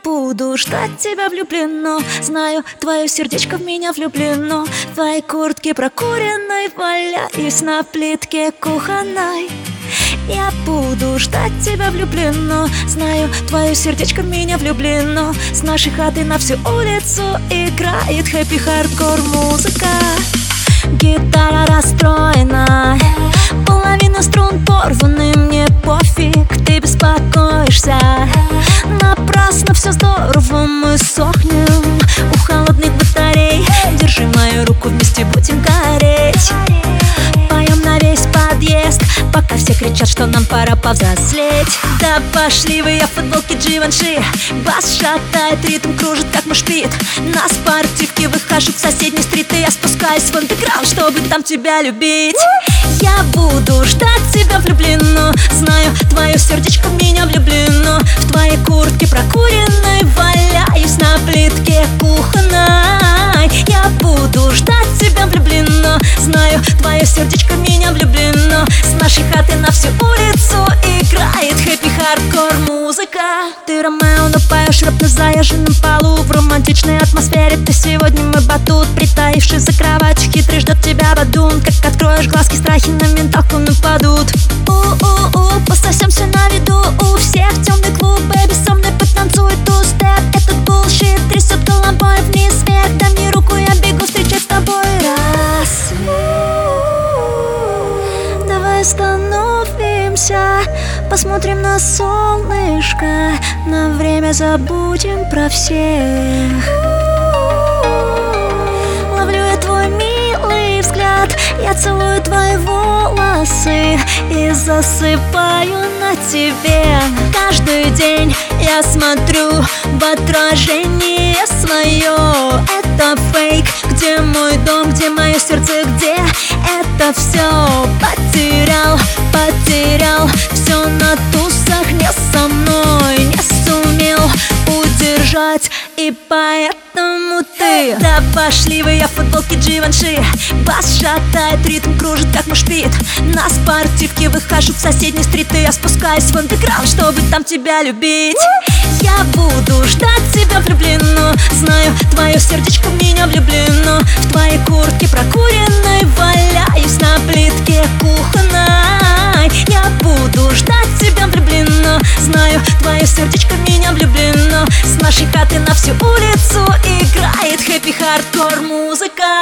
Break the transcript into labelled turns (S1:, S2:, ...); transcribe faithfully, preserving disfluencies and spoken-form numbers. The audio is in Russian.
S1: буду ждать тебя влюбленно. Знаю, твое сердечко в меня влюблено. В твоей куртке прокуренной валяюсь на плитке кухонной. Я буду ждать тебя влюбленно. Знаю, твое сердечко в меня влюблено. С нашей хаты на всю улицу играет хэппи-хардкор музыка. Гитара расстроена, половина струн порваны, мне пофиг, ты беспокоишься. Напрасно, все здорово, мы сохнем у холодных батарей. Держи мою руку, вместе будем гореть. Поем на весь подъезд, пока все кричат, что нам пора повзрослеть. Да пошли вы, я в футболке Givenchy. Бас шатает, ритм кружит, как мушпит. На спортивке выхожу в соседние стриты. Я спускаюсь в андеграунд, чтобы там тебя любить. Я буду ждать тебя влюбленно. Знаю, твое сердечко в меня влюблено. В твоей куртке прокуренной валяюсь на плитке кухонной. Я буду ждать тебя влюбленно. Знаю, твое сердечко в меня влюблено. С нашей хаты на всю улицу играет хэппи-хардкор музыка. Ты Ромео, но поешь рэп на заезженном полу. В романтичной атмосфере ты сегодня мой батут. Притаившись за кроватью, хитрый ждет тебя бадун. Как откроешь глазки, страхи на менталку нападут. У-у-у, пососемся на виду у всех. Темный клуб, бэби, со мной потанцуй ту-степ. Этот булшит трясет головой вниз вверх. Дай мне руку, я бегу встречать с тобой рассвет. Давай остановимся, посмотрим на солнышко. На время забудем про всех. Ловлю я твой милый взгляд, я целую твои волосы и засыпаю на тебе. Каждый день я смотрю в отражение свое. Это фейк, где мой дом, где мое сердце, где это все? Потерял, потерял все на тусах, не со мной, не сумел удержать, и поэтому ты. Да пошли вы, я в футболке Givenchy. Бас шатает, ритм кружит, как мушпит. На спортивке выхожу в соседние стриты. Я спускаюсь в андеграунд, чтобы там тебя любить. Я буду ждать тебя влюбленно. Знаю, твое сердечко в меня влюблено. В твоей куртке прокуренной валяюсь на плитке кухонной. Я буду ждать тебя влюбленно. Знаю, твое сердечко в меня влюблено. С нашей хаты на всю улицу играет хэппи-хардкор музыка.